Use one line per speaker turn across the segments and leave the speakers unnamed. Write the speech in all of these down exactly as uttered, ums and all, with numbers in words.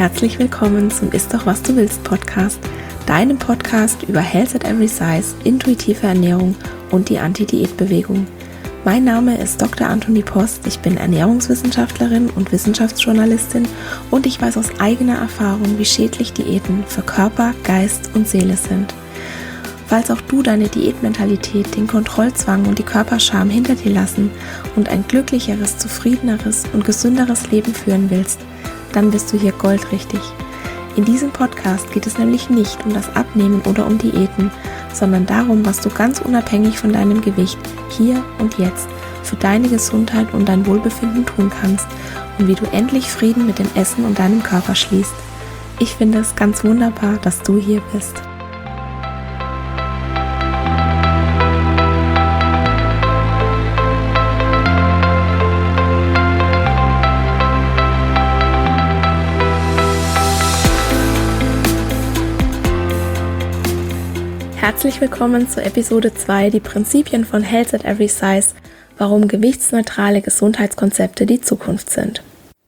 herzlich willkommen zum Ist doch was du willst Podcast, deinem Podcast über Health at Every Size, intuitive Ernährung und die Anti-Diät-Bewegung. Mein Name ist Doktor Antonie Post, ich bin Ernährungswissenschaftlerin und Wissenschaftsjournalistin und ich weiß aus eigener Erfahrung, wie schädlich Diäten für Körper, Geist und Seele sind. Falls auch du deine Diätmentalität, den Kontrollzwang und die Körperscham hinter dir lassen und ein glücklicheres, zufriedeneres und gesünderes Leben führen willst, dann bist du hier goldrichtig. In diesem Podcast geht es nämlich nicht um das Abnehmen oder um Diäten, sondern darum, was du ganz unabhängig von deinem Gewicht hier und jetzt für deine Gesundheit und dein Wohlbefinden tun kannst und wie du endlich Frieden mit dem Essen und deinem Körper schließt. Ich finde es ganz wunderbar, dass du hier bist. Herzlich willkommen zur Episode zwei, die Prinzipien von Health at Every Size, warum gewichtsneutrale Gesundheitskonzepte die Zukunft sind.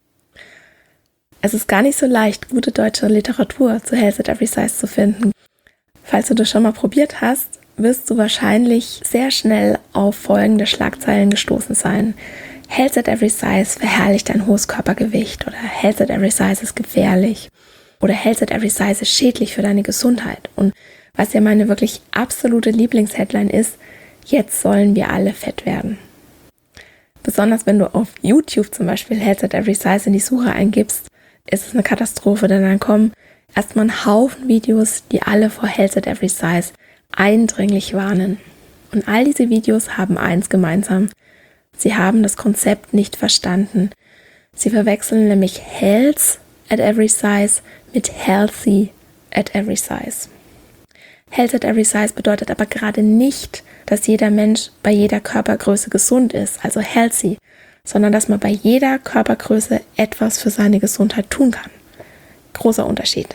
Es ist gar nicht so leicht, gute deutsche Literatur zu Health at Every Size zu finden. Falls du das schon mal probiert hast, wirst du wahrscheinlich sehr schnell auf folgende Schlagzeilen gestoßen sein. Health at Every Size verherrlicht ein hohes Körpergewicht oder Health at Every Size ist gefährlich oder Health at Every Size ist schädlich für deine Gesundheit. Und was ja meine wirklich absolute Lieblingsheadline ist, jetzt sollen wir alle fett werden. Besonders wenn du auf YouTube zum Beispiel Health at Every Size in die Suche eingibst, ist es eine Katastrophe, denn dann kommen erstmal ein Haufen Videos, die alle vor Health at Every Size eindringlich warnen. Und all diese Videos haben eins gemeinsam. Sie haben das Konzept nicht verstanden. Sie verwechseln nämlich Health at Every Size mit Healthy at Every Size. Health at Every Size bedeutet aber gerade nicht, dass jeder Mensch bei jeder Körpergröße gesund ist, also healthy, sondern dass man bei jeder Körpergröße etwas für seine Gesundheit tun kann. Großer Unterschied.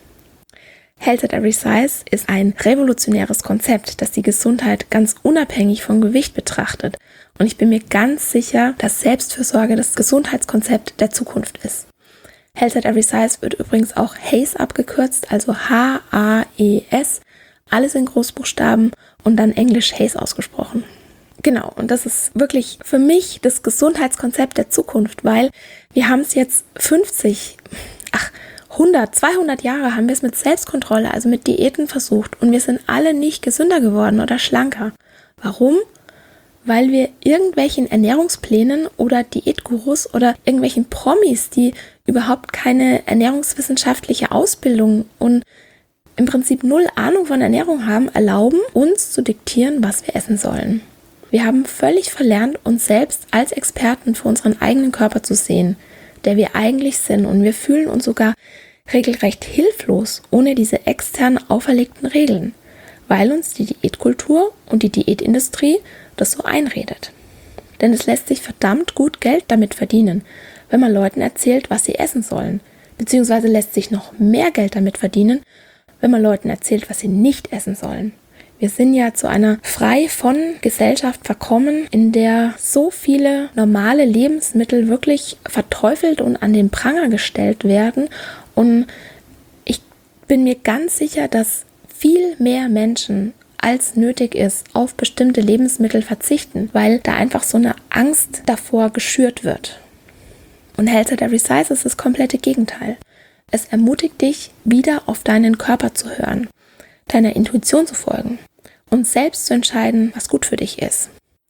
Health at Every Size ist ein revolutionäres Konzept, das die Gesundheit ganz unabhängig vom Gewicht betrachtet. Und ich bin mir ganz sicher, dass Selbstfürsorge das Gesundheitskonzept der Zukunft ist. Health at Every Size wird übrigens auch H A E S abgekürzt, also H A E S, alles in Großbuchstaben und dann Englisch H A E S ausgesprochen. Genau, und das ist wirklich für mich das Gesundheitskonzept der Zukunft, weil wir haben es jetzt fünfzig, ach, hundert, zweihundert Jahre haben wir es mit Selbstkontrolle, also mit Diäten versucht und wir sind alle nicht gesünder geworden oder schlanker. Warum? Weil wir irgendwelchen Ernährungsplänen oder Diätgurus oder irgendwelchen Promis, die überhaupt keine ernährungswissenschaftliche Ausbildung und im Prinzip null Ahnung von Ernährung haben, erlauben, uns zu diktieren, was wir essen sollen. Wir haben völlig verlernt, uns selbst als Experten für unseren eigenen Körper zu sehen, der wir eigentlich sind, und wir fühlen uns sogar regelrecht hilflos ohne diese extern auferlegten Regeln, weil uns die Diätkultur und die Diätindustrie das so einredet. Denn es lässt sich verdammt gut Geld damit verdienen, wenn man Leuten erzählt, was sie essen sollen, beziehungsweise lässt sich noch mehr Geld damit verdienen, wenn man Leuten erzählt, was sie nicht essen sollen. Wir sind ja zu einer frei von Gesellschaft verkommen, in der so viele normale Lebensmittel wirklich verteufelt und an den Pranger gestellt werden. Und ich bin mir ganz sicher, dass viel mehr Menschen als nötig ist, auf bestimmte Lebensmittel verzichten, weil da einfach so eine Angst davor geschürt wird. Und Health at Every Size ist das komplette Gegenteil. Es ermutigt dich, wieder auf deinen Körper zu hören, deiner Intuition zu folgen und selbst zu entscheiden, was gut für dich ist.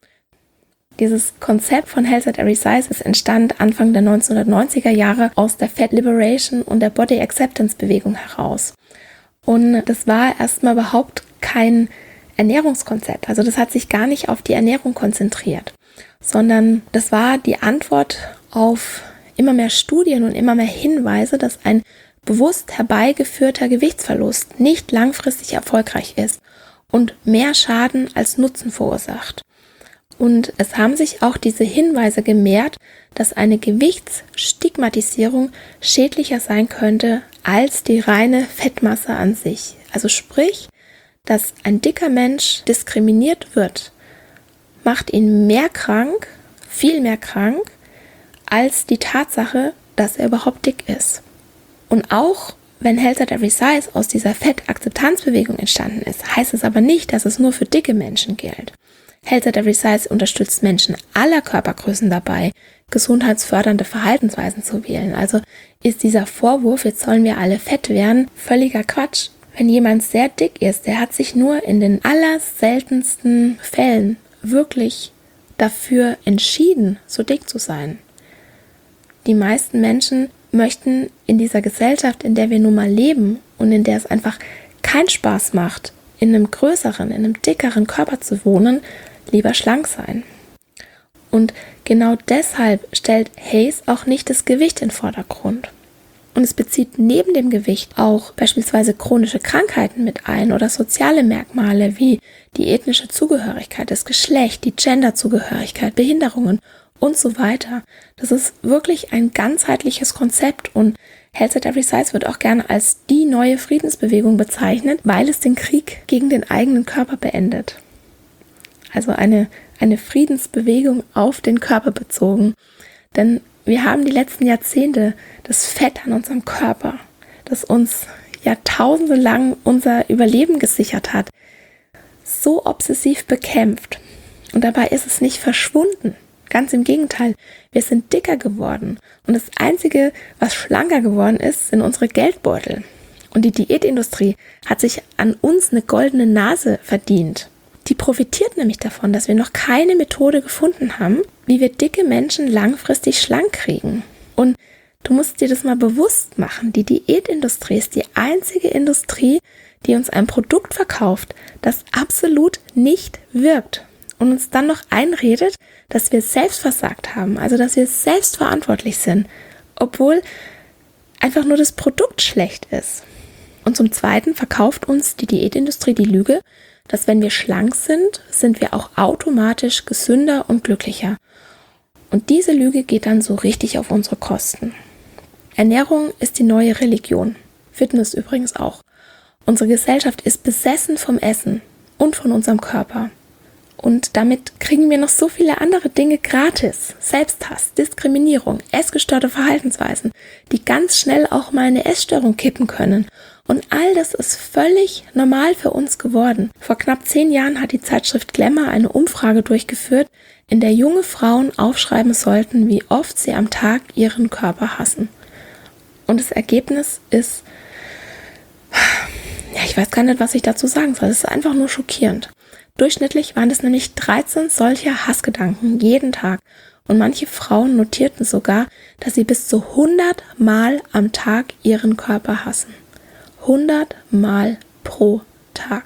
Dieses Konzept von Health at Every Size ist entstand Anfang der neunzehnhundertneunziger Jahre aus der Fat Liberation und der Body Acceptance Bewegung heraus. Und das war erstmal überhaupt kein Ernährungskonzept, also das hat sich gar nicht auf die Ernährung konzentriert, sondern das war die Antwort auf immer mehr Studien und immer mehr Hinweise, dass ein bewusst herbeigeführter Gewichtsverlust nicht langfristig erfolgreich ist und mehr Schaden als Nutzen verursacht. Und es haben sich auch diese Hinweise gemehrt, dass eine Gewichtsstigmatisierung schädlicher sein könnte als die reine Fettmasse an sich. Also sprich, dass ein dicker Mensch diskriminiert wird, macht ihn mehr krank, viel mehr krank, als die Tatsache, dass er überhaupt dick ist. Und auch wenn Health at Every Size aus dieser Fettakzeptanzbewegung entstanden ist, heißt es aber nicht, dass es nur für dicke Menschen gilt. Health at Every Size unterstützt Menschen aller Körpergrößen dabei, gesundheitsfördernde Verhaltensweisen zu wählen. Also ist dieser Vorwurf, jetzt sollen wir alle fett werden, völliger Quatsch. Wenn jemand sehr dick ist, der hat sich nur in den allerseltensten Fällen wirklich dafür entschieden, so dick zu sein. Die meisten Menschen möchten in dieser Gesellschaft, in der wir nun mal leben und in der es einfach keinen Spaß macht, in einem größeren, in einem dickeren Körper zu wohnen, lieber schlank sein. Und genau deshalb stellt Haze auch nicht das Gewicht in den Vordergrund. Und es bezieht neben dem Gewicht auch beispielsweise chronische Krankheiten mit ein oder soziale Merkmale wie die ethnische Zugehörigkeit, das Geschlecht, die Genderzugehörigkeit, Behinderungen und so weiter. Das ist wirklich ein ganzheitliches Konzept und Health at Every Size wird auch gerne als die neue Friedensbewegung bezeichnet, weil es den Krieg gegen den eigenen Körper beendet. Also eine, eine Friedensbewegung auf den Körper bezogen. Denn wir haben die letzten Jahrzehnte das Fett an unserem Körper, das uns jahrtausende lang unser Überleben gesichert hat, so obsessiv bekämpft. Und dabei ist es nicht verschwunden. Ganz im Gegenteil, wir sind dicker geworden. Und das Einzige, was schlanker geworden ist, sind unsere Geldbeutel. Und die Diätindustrie hat sich an uns eine goldene Nase verdient. Die profitiert nämlich davon, dass wir noch keine Methode gefunden haben, wie wir dicke Menschen langfristig schlank kriegen. Und du musst dir das mal bewusst machen. Die Diätindustrie ist die einzige Industrie, die uns ein Produkt verkauft, das absolut nicht wirkt. Und uns dann noch einredet, dass wir selbst versagt haben, also dass wir selbst verantwortlich sind, obwohl einfach nur das Produkt schlecht ist. Und zum Zweiten verkauft uns die Diätindustrie die Lüge, dass wenn wir schlank sind, sind wir auch automatisch gesünder und glücklicher. Und diese Lüge geht dann so richtig auf unsere Kosten. Ernährung ist die neue Religion, Fitness übrigens auch. Unsere Gesellschaft ist besessen vom Essen und von unserem Körper. Und damit kriegen wir noch so viele andere Dinge gratis. Selbsthass, Diskriminierung, essgestörte Verhaltensweisen, die ganz schnell auch mal eine Essstörung kippen können. Und all das ist völlig normal für uns geworden. Vor knapp zehn Jahren hat die Zeitschrift Glamour eine Umfrage durchgeführt, in der junge Frauen aufschreiben sollten, wie oft sie am Tag ihren Körper hassen. Und das Ergebnis ist, ja, ich weiß gar nicht, was ich dazu sagen soll. Es ist einfach nur schockierend. Durchschnittlich waren es nämlich dreizehn solcher Hassgedanken jeden Tag und manche Frauen notierten sogar, dass sie bis zu hundert Mal am Tag ihren Körper hassen. hundert Mal pro Tag.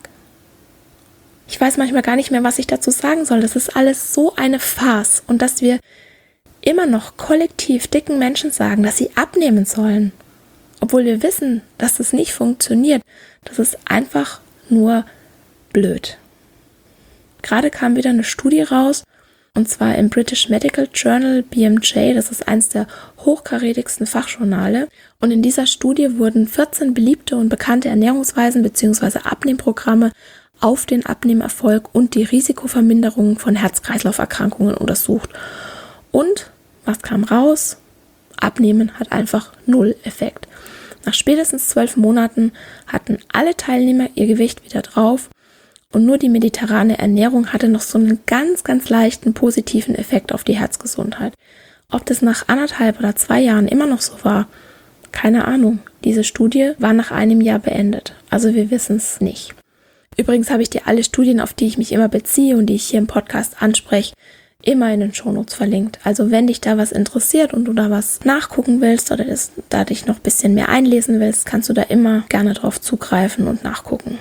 Ich weiß manchmal gar nicht mehr, was ich dazu sagen soll. Das ist alles so eine Farce und dass wir immer noch kollektiv dicken Menschen sagen, dass sie abnehmen sollen, obwohl wir wissen, dass das nicht funktioniert. Das ist einfach nur blöd. Gerade kam wieder eine Studie raus, und zwar im British Medical Journal, B M J, das ist eines der hochkarätigsten Fachjournale. Und in dieser Studie wurden vierzehn beliebte und bekannte Ernährungsweisen bzw. Abnehmprogramme auf den Abnehmerfolg und die Risikoverminderung von Herz-Kreislauf-Erkrankungen untersucht. Und was kam raus? Abnehmen hat einfach null Effekt. Nach spätestens zwölf Monaten hatten alle Teilnehmer ihr Gewicht wieder drauf. Und nur die mediterrane Ernährung hatte noch so einen ganz, ganz leichten positiven Effekt auf die Herzgesundheit. Ob das nach anderthalb oder zwei Jahren immer noch so war, keine Ahnung. Diese Studie war nach einem Jahr beendet. Also wir wissen es nicht. Übrigens habe ich dir alle Studien, auf die ich mich immer beziehe und die ich hier im Podcast anspreche, immer in den Shownotes verlinkt. Also wenn dich da was interessiert und du da was nachgucken willst oder das, da dich noch ein bisschen mehr einlesen willst, kannst du da immer gerne drauf zugreifen und nachgucken.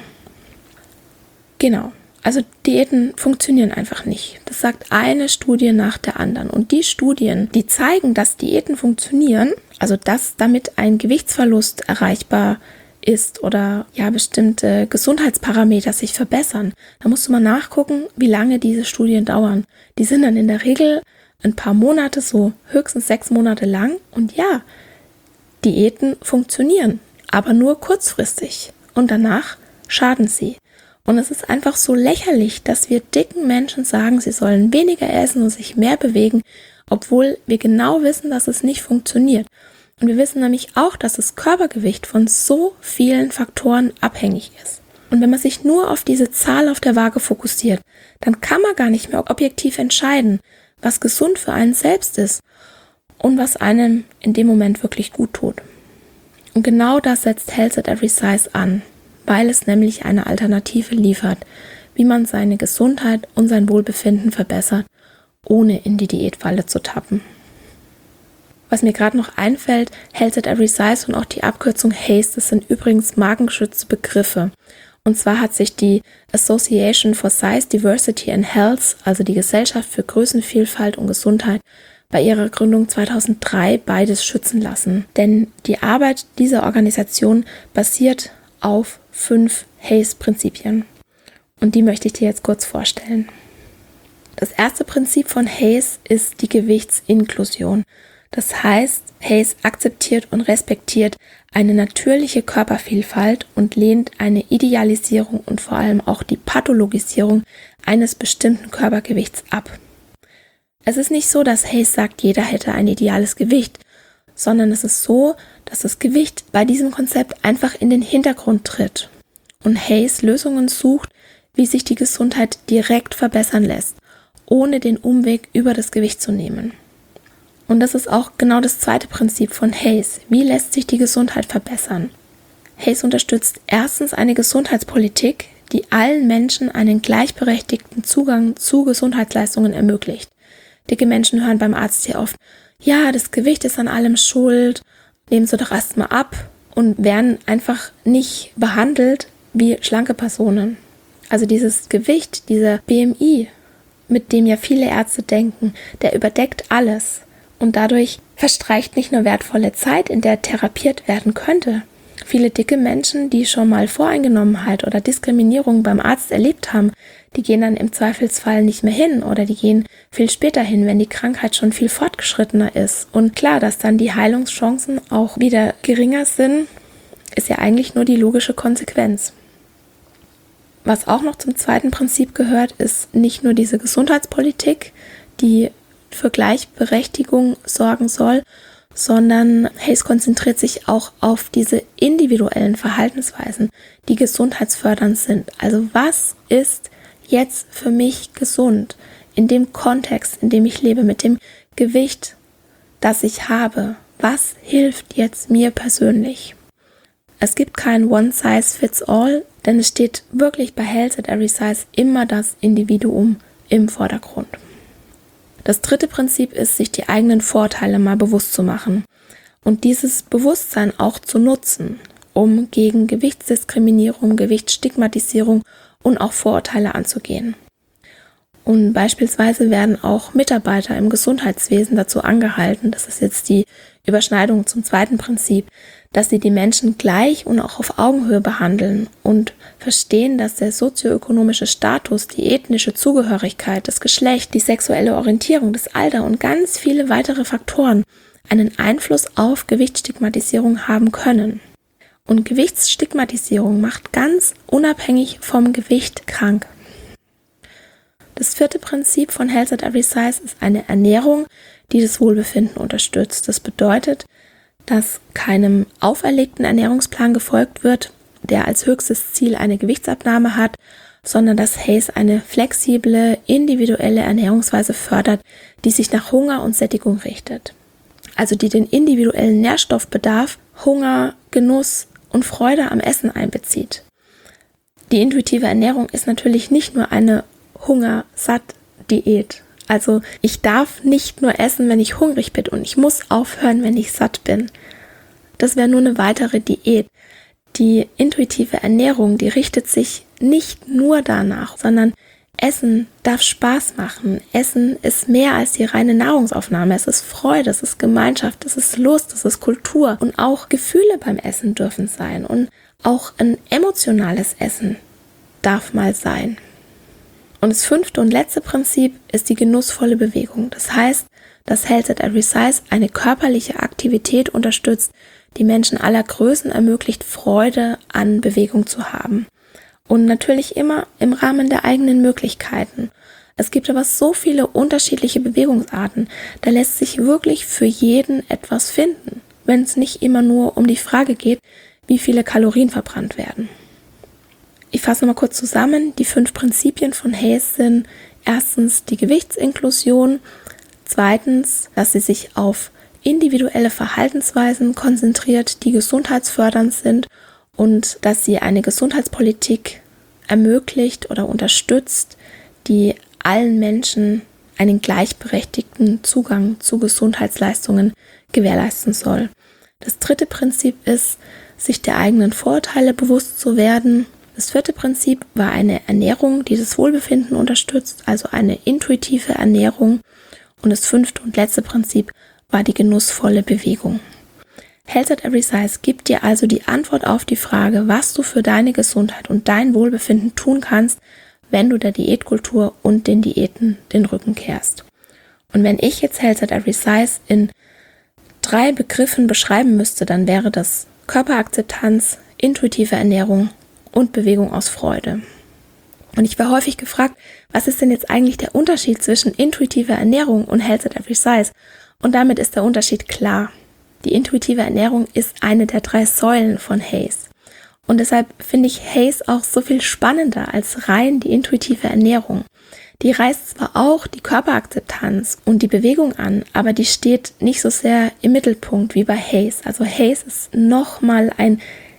Genau, also Diäten funktionieren einfach nicht. Das sagt eine Studie nach der anderen. Und die Studien, die zeigen, dass Diäten funktionieren, also dass damit ein Gewichtsverlust erreichbar ist oder ja bestimmte Gesundheitsparameter sich verbessern, da musst du mal nachgucken, wie lange diese Studien dauern. Die sind dann in der Regel ein paar Monate, so höchstens sechs Monate lang. Und ja, Diäten funktionieren, aber nur kurzfristig. Und danach schaden sie. Und es ist einfach so lächerlich, dass wir dicken Menschen sagen, sie sollen weniger essen und sich mehr bewegen, obwohl wir genau wissen, dass es nicht funktioniert. Und wir wissen nämlich auch, dass das Körpergewicht von so vielen Faktoren abhängig ist. Und wenn man sich nur auf diese Zahl auf der Waage fokussiert, dann kann man gar nicht mehr objektiv entscheiden, was gesund für einen selbst ist und was einem in dem Moment wirklich gut tut. Und genau das setzt Health at Every Size an, weil es nämlich eine Alternative liefert, wie man seine Gesundheit und sein Wohlbefinden verbessert, ohne in die Diätfalle zu tappen. Was mir gerade noch einfällt, Health at Every Size und auch die Abkürzung H A S E, das sind übrigens markengeschützte Begriffe. Und zwar hat sich die Association for Size, Diversity and Health, also die Gesellschaft für Größenvielfalt und Gesundheit, bei ihrer Gründung zweitausenddrei beides schützen lassen. Denn die Arbeit dieser Organisation basiert auf fünf H A S E-Prinzipien. Und die möchte ich dir jetzt kurz vorstellen. Das erste Prinzip von H A S E ist die Gewichtsinklusion. Das heißt, H A S E akzeptiert und respektiert eine natürliche Körpervielfalt und lehnt eine Idealisierung und vor allem auch die Pathologisierung eines bestimmten Körpergewichts ab. Es ist nicht so, dass H A S E sagt, jeder hätte ein ideales Gewicht, sondern es ist so, dass das Gewicht bei diesem Konzept einfach in den Hintergrund tritt und H A S E Lösungen sucht, wie sich die Gesundheit direkt verbessern lässt, ohne den Umweg über das Gewicht zu nehmen. Und das ist auch genau das zweite Prinzip von H A S E. Wie lässt sich die Gesundheit verbessern? H A S E unterstützt erstens eine Gesundheitspolitik, die allen Menschen einen gleichberechtigten Zugang zu Gesundheitsleistungen ermöglicht. Dicke Menschen hören beim Arzt sehr oft, ja, das Gewicht ist an allem schuld, nehmen Sie doch erstmal ab und werden einfach nicht behandelt wie schlanke Personen. Also dieses Gewicht, dieser B M I, mit dem ja viele Ärzte denken, der überdeckt alles. Und dadurch verstreicht nicht nur wertvolle Zeit, in der therapiert werden könnte. Viele dicke Menschen, die schon mal Voreingenommenheit oder Diskriminierung beim Arzt erlebt haben, die gehen dann im Zweifelsfall nicht mehr hin oder die gehen viel später hin, wenn die Krankheit schon viel fortgeschrittener ist. Und klar, dass dann die Heilungschancen auch wieder geringer sind, ist ja eigentlich nur die logische Konsequenz. Was auch noch zum zweiten Prinzip gehört, ist nicht nur diese Gesundheitspolitik, die für Gleichberechtigung sorgen soll, sondern H A S E konzentriert sich auch auf diese individuellen Verhaltensweisen, die gesundheitsfördernd sind. Also was ist jetzt für mich gesund in dem Kontext, in dem ich lebe, mit dem Gewicht, das ich habe? Was hilft jetzt mir persönlich? Es gibt kein One Size Fits All, denn es steht wirklich bei Health at Every Size immer das Individuum im Vordergrund. Das dritte Prinzip ist, sich die eigenen Vorteile mal bewusst zu machen und dieses Bewusstsein auch zu nutzen, um gegen Gewichtsdiskriminierung, Gewichtsstigmatisierung und auch Vorurteile anzugehen. Und beispielsweise werden auch Mitarbeiter im Gesundheitswesen dazu angehalten, das ist jetzt die Überschneidung zum zweiten Prinzip, dass sie die Menschen gleich und auch auf Augenhöhe behandeln und verstehen, dass der sozioökonomische Status, die ethnische Zugehörigkeit, das Geschlecht, die sexuelle Orientierung, das Alter und ganz viele weitere Faktoren einen Einfluss auf Gewichtsstigmatisierung haben können. Und Gewichtsstigmatisierung macht ganz unabhängig vom Gewicht krank. Das vierte Prinzip von Health at Every Size ist eine Ernährung, die das Wohlbefinden unterstützt. Das bedeutet, dass keinem auferlegten Ernährungsplan gefolgt wird, der als höchstes Ziel eine Gewichtsabnahme hat, sondern dass H A S E eine flexible, individuelle Ernährungsweise fördert, die sich nach Hunger und Sättigung richtet. Also die den individuellen Nährstoffbedarf, Hunger, Genuss und Freude am Essen einbezieht. Die intuitive Ernährung ist natürlich nicht nur eine Hunger-Satt-Diät. Also ich darf nicht nur essen, wenn ich hungrig bin und ich muss aufhören, wenn ich satt bin. Das wäre nur eine weitere Diät. Die intuitive Ernährung, die richtet sich nicht nur danach, sondern Essen darf Spaß machen. Essen ist mehr als die reine Nahrungsaufnahme. Es ist Freude, es ist Gemeinschaft, es ist Lust, es ist Kultur. Und auch Gefühle beim Essen dürfen sein. Und auch ein emotionales Essen darf mal sein. Und das fünfte und letzte Prinzip ist die genussvolle Bewegung. Das heißt, dass Health at Every Size eine körperliche Aktivität unterstützt, die Menschen aller Größen ermöglicht, Freude an Bewegung zu haben. Und natürlich immer im Rahmen der eigenen Möglichkeiten. Es gibt aber so viele unterschiedliche Bewegungsarten, da lässt sich wirklich für jeden etwas finden. wenn es nicht immer nur um die Frage geht, wie viele Kalorien verbrannt werden. Ich fasse nochmal kurz zusammen. Die fünf Prinzipien von Hayes sind erstens die Gewichtsinklusion, zweitens, dass sie sich auf individuelle Verhaltensweisen konzentriert, die gesundheitsfördernd sind und dass sie eine Gesundheitspolitik ermöglicht oder unterstützt, die allen Menschen einen gleichberechtigten Zugang zu Gesundheitsleistungen gewährleisten soll. Das dritte Prinzip ist, sich der eigenen Vorurteile bewusst zu werden. Das vierte Prinzip war eine Ernährung, die das Wohlbefinden unterstützt, also eine intuitive Ernährung. Und das fünfte und letzte Prinzip war die genussvolle Bewegung. Health at Every Size gibt dir also die Antwort auf die Frage, was du für deine Gesundheit und dein Wohlbefinden tun kannst, wenn du der Diätkultur und den Diäten den Rücken kehrst. Und wenn ich jetzt Health at Every Size in drei Begriffen beschreiben müsste, dann wäre das Körperakzeptanz, intuitive Ernährung und Bewegung aus Freude. Und ich war häufig gefragt, was ist denn jetzt eigentlich der Unterschied zwischen intuitiver Ernährung und Health at Every Size? Und damit ist der Unterschied klar. Die intuitive Ernährung ist eine der drei Säulen von Hayes. Und deshalb finde ich Hayes auch so viel spannender als rein die intuitive Ernährung. Die reißt zwar auch die Körperakzeptanz und die Bewegung an, aber die steht nicht so sehr im Mittelpunkt wie bei Hayes. Also Hayes ist nochmal ein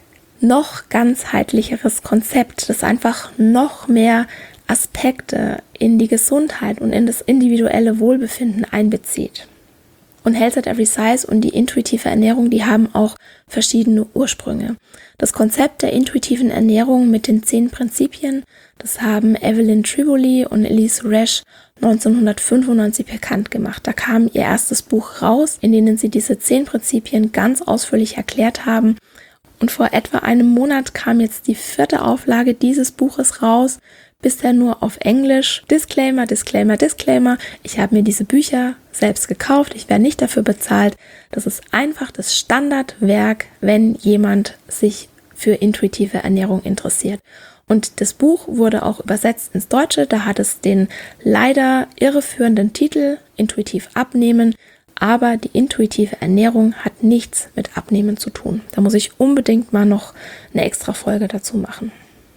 noch ganzheitlicheres Konzept, das einfach noch mehr Aspekte in die Gesundheit und in das individuelle Wohlbefinden einbezieht. Und Health at Every Size und die intuitive Ernährung, die haben auch verschiedene Ursprünge. Das Konzept der intuitiven Ernährung mit den zehn Prinzipien, das haben Evelyn Tribole und Elise Resch neunzehnhundertfünfundneunzig bekannt gemacht. Da kam ihr erstes Buch raus, in denen sie diese zehn Prinzipien ganz ausführlich erklärt haben. Und vor etwa einem Monat kam jetzt die vierte Auflage dieses Buches raus, bisher nur auf Englisch. Disclaimer, Disclaimer, Disclaimer. Ich habe mir diese Bücher selbst gekauft. Ich werde nicht dafür bezahlt. Das ist einfach das Standardwerk, wenn jemand sich für intuitive Ernährung interessiert. Und das Buch wurde auch übersetzt ins Deutsche. Da hat es den leider irreführenden Titel Intuitiv abnehmen. Aber die intuitive Ernährung hat nichts mit Abnehmen zu tun. Da muss ich unbedingt mal noch eine extra Folge dazu machen.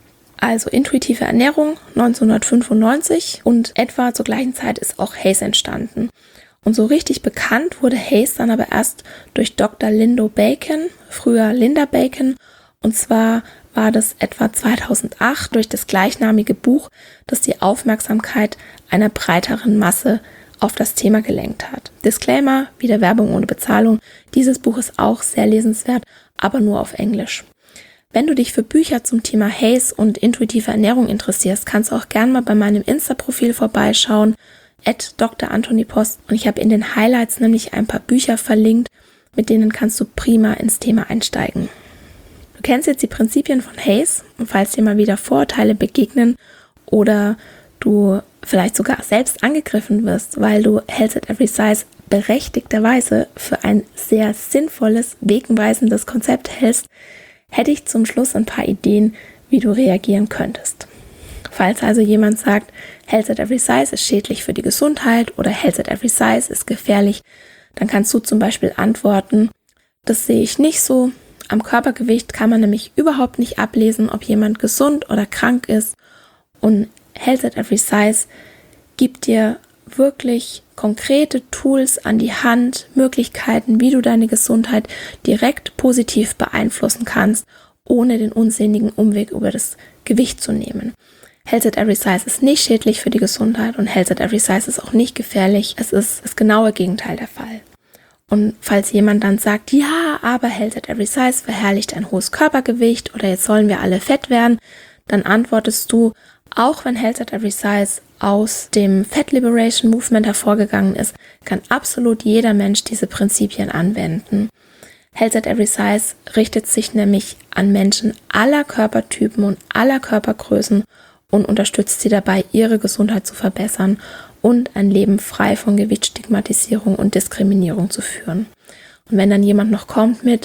Also intuitive Ernährung neunzehnhundertfünfundneunzig und etwa zur gleichen Zeit ist auch Hayes entstanden. Und so richtig bekannt wurde Hayes dann aber erst durch Doktor Lindo Bacon, früher Linda Bacon. Und zwar war das etwa zweitausendacht durch das gleichnamige Buch, das die Aufmerksamkeit einer breiteren Masse auf das Thema gelenkt hat. Disclaimer, wieder Werbung ohne Bezahlung. Dieses Buch ist auch sehr lesenswert, aber nur auf Englisch. Wenn du dich für Bücher zum Thema Hayes und intuitive Ernährung interessierst, kannst du auch gerne mal bei meinem Insta-Profil vorbeischauen, at Doktor Anthony Post. Und ich habe in den Highlights nämlich ein paar Bücher verlinkt, mit denen kannst du prima ins Thema einsteigen. Du kennst jetzt die Prinzipien von Hayes und falls dir mal wieder Vorurteile begegnen oder du vielleicht sogar selbst angegriffen wirst, weil du Health at Every Size berechtigterweise für ein sehr sinnvolles, wegweisendes Konzept hältst, hätte ich zum Schluss ein paar Ideen, wie du reagieren könntest. Falls also jemand sagt, Health at Every Size ist schädlich für die Gesundheit oder Health at Every Size ist gefährlich, dann kannst du zum Beispiel antworten, das sehe ich nicht so. Am Körpergewicht kann man nämlich überhaupt nicht ablesen, ob jemand gesund oder krank ist. Und Health at Every Size gibt dir wirklich konkrete Tools an die Hand, Möglichkeiten, wie du deine Gesundheit direkt positiv beeinflussen kannst, ohne den unsinnigen Umweg über das Gewicht zu nehmen. Health at Every Size ist nicht schädlich für die Gesundheit und Health at Every Size ist auch nicht gefährlich. Es ist das genaue Gegenteil der Fall. Und falls jemand dann sagt, ja, aber Health at Every Size verherrlicht ein hohes Körpergewicht oder jetzt sollen wir alle fett werden, dann antwortest du, auch wenn Health at Every Size aus dem Fat Liberation Movement hervorgegangen ist, kann absolut jeder Mensch diese Prinzipien anwenden. Health at Every Size richtet sich nämlich an Menschen aller Körpertypen und aller Körpergrößen und unterstützt sie dabei, ihre Gesundheit zu verbessern und ein Leben frei von Gewichtsstigmatisierung und Diskriminierung zu führen. Und wenn dann jemand noch kommt mit,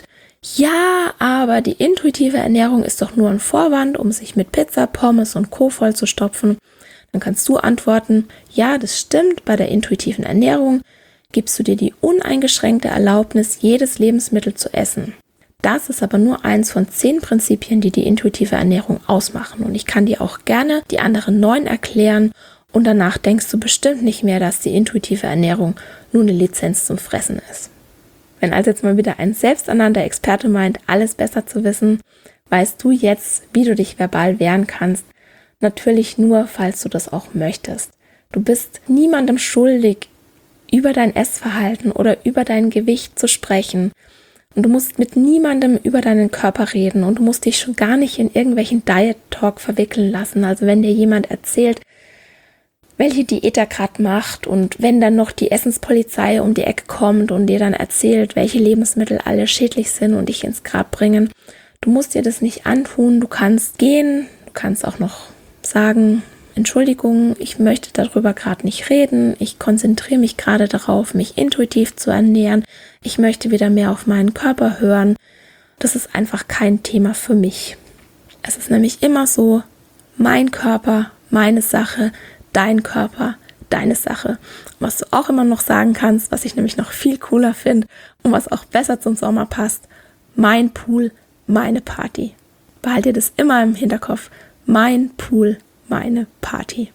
ja, aber die intuitive Ernährung ist doch nur ein Vorwand, um sich mit Pizza, Pommes und Co. vollzustopfen, dann kannst du antworten, ja, das stimmt bei der intuitiven Ernährung. gibst du dir die uneingeschränkte Erlaubnis, jedes Lebensmittel zu essen. Das ist aber nur eins von zehn Prinzipien, die die intuitive Ernährung ausmachen. Und ich kann dir auch gerne die anderen neun erklären und danach denkst du bestimmt nicht mehr, dass die intuitive Ernährung nur eine Lizenz zum Fressen ist. Wenn also jetzt mal wieder ein selbsternannter Experte meint, alles besser zu wissen, weißt du jetzt, wie du dich verbal wehren kannst. Natürlich nur, falls du das auch möchtest. Du bist niemandem schuldig, über dein Essverhalten oder über dein Gewicht zu sprechen. Und du musst mit niemandem über deinen Körper reden und du musst dich schon gar nicht in irgendwelchen Diet-Talk verwickeln lassen. Also wenn dir jemand erzählt, welche Diät er gerade macht und wenn dann noch die Essenspolizei um die Ecke kommt und dir dann erzählt, welche Lebensmittel alle schädlich sind und dich ins Grab bringen, du musst dir das nicht antun, du kannst gehen, du kannst auch noch sagen, Entschuldigung, ich möchte darüber gerade nicht reden, ich konzentriere mich gerade darauf, mich intuitiv zu ernähren, ich möchte wieder mehr auf meinen Körper hören, das ist einfach kein Thema für mich. Es ist nämlich immer so, mein Körper, meine Sache, dein Körper, deine Sache. Und was du auch immer noch sagen kannst, was ich nämlich noch viel cooler finde und was auch besser zum Sommer passt, mein Pool, meine Party. Behalte dir das immer im Hinterkopf, mein Pool, meine Party.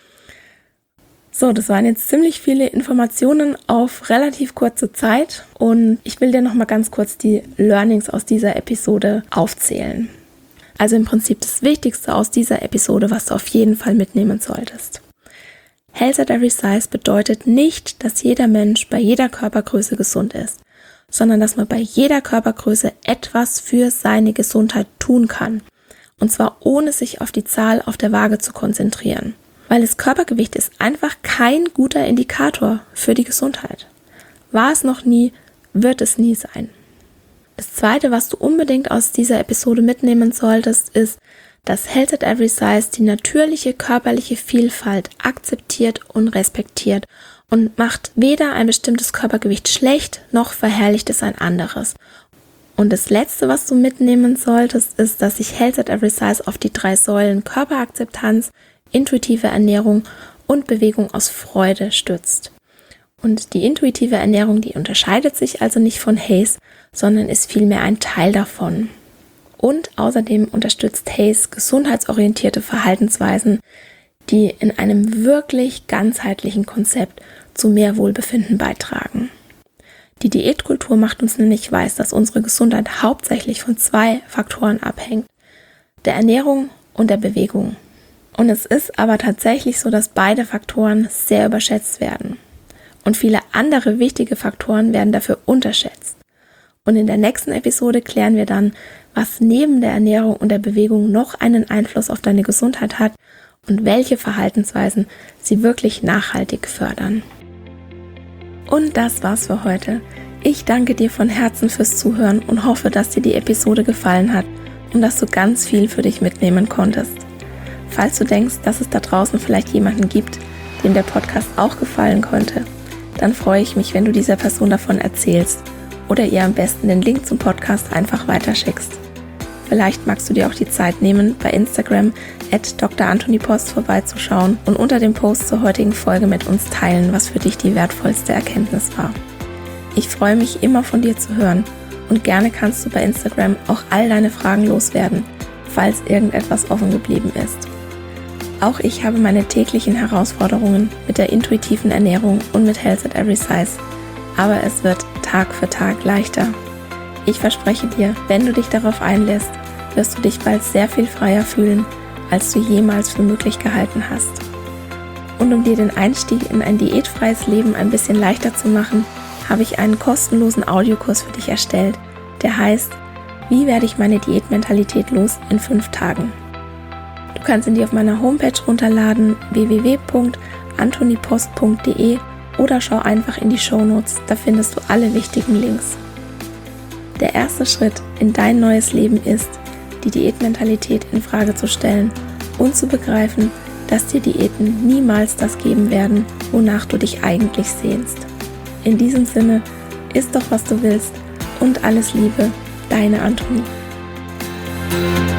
So, das waren jetzt ziemlich viele Informationen auf relativ kurze Zeit und ich will dir noch mal ganz kurz die Learnings aus dieser Episode aufzählen. Also im Prinzip das Wichtigste aus dieser Episode, was du auf jeden Fall mitnehmen solltest. Health at Every Size bedeutet nicht, dass jeder Mensch bei jeder Körpergröße gesund ist, sondern dass man bei jeder Körpergröße etwas für seine Gesundheit tun kann. Und zwar ohne sich auf die Zahl auf der Waage zu konzentrieren. Weil das Körpergewicht ist einfach kein guter Indikator für die Gesundheit. War es noch nie, wird es nie sein. Das Zweite, was du unbedingt aus dieser Episode mitnehmen solltest, ist, dass Health at Every Size die natürliche körperliche Vielfalt akzeptiert und respektiert und macht weder ein bestimmtes Körpergewicht schlecht, noch verherrlicht es ein anderes. Und das Letzte, was du mitnehmen solltest, ist, dass sich Health at Every Size auf die drei Säulen Körperakzeptanz, intuitive Ernährung und Bewegung aus Freude stützt. Und die intuitive Ernährung, die unterscheidet sich also nicht von Haze, sondern ist vielmehr ein Teil davon. Und außerdem unterstützt Haze gesundheitsorientierte Verhaltensweisen, die in einem wirklich ganzheitlichen Konzept zu mehr Wohlbefinden beitragen. Die Diätkultur macht uns nämlich weiß, dass unsere Gesundheit hauptsächlich von zwei Faktoren abhängt, der Ernährung und der Bewegung. Und es ist aber tatsächlich so, dass beide Faktoren sehr überschätzt werden. Und viele andere wichtige Faktoren werden dafür unterschätzt. Und in der nächsten Episode klären wir dann, was neben der Ernährung und der Bewegung noch einen Einfluss auf deine Gesundheit hat und welche Verhaltensweisen sie wirklich nachhaltig fördern. Und das war's für heute. Ich danke dir von Herzen fürs Zuhören und hoffe, dass dir die Episode gefallen hat und dass du ganz viel für dich mitnehmen konntest. Falls du denkst, dass es da draußen vielleicht jemanden gibt, dem der Podcast auch gefallen könnte, dann freue ich mich, wenn du dieser Person davon erzählst oder ihr am besten den Link zum Podcast einfach weiterschickst. Vielleicht magst du dir auch die Zeit nehmen, bei Instagram at Doktor Anthony Post vorbeizuschauen und unter dem Post zur heutigen Folge mit uns teilen, was für dich die wertvollste Erkenntnis war. Ich freue mich immer von dir zu hören und gerne kannst du bei Instagram auch all deine Fragen loswerden, falls irgendetwas offen geblieben ist. Auch ich habe meine täglichen Herausforderungen mit der intuitiven Ernährung und mit Health at Every Size, aber es wird Tag für Tag leichter. Ich verspreche dir, wenn du dich darauf einlässt, wirst du dich bald sehr viel freier fühlen, als du jemals für möglich gehalten hast. Und um dir den Einstieg in ein diätfreies Leben ein bisschen leichter zu machen, habe ich einen kostenlosen Audiokurs für dich erstellt, der heißt Wie werde ich meine Diätmentalität los in fünf Tagen? Du kannst ihn dir auf meiner Homepage runterladen, w w w punkt anthonypost punkt d e, oder schau einfach in die Shownotes, da findest du alle wichtigen Links. Der erste Schritt in dein neues Leben ist, die Diätmentalität in Frage zu stellen und zu begreifen, dass dir Diäten niemals das geben werden, wonach du dich eigentlich sehnst. In diesem Sinne, iss doch, was du willst und alles Liebe, deine Anthony.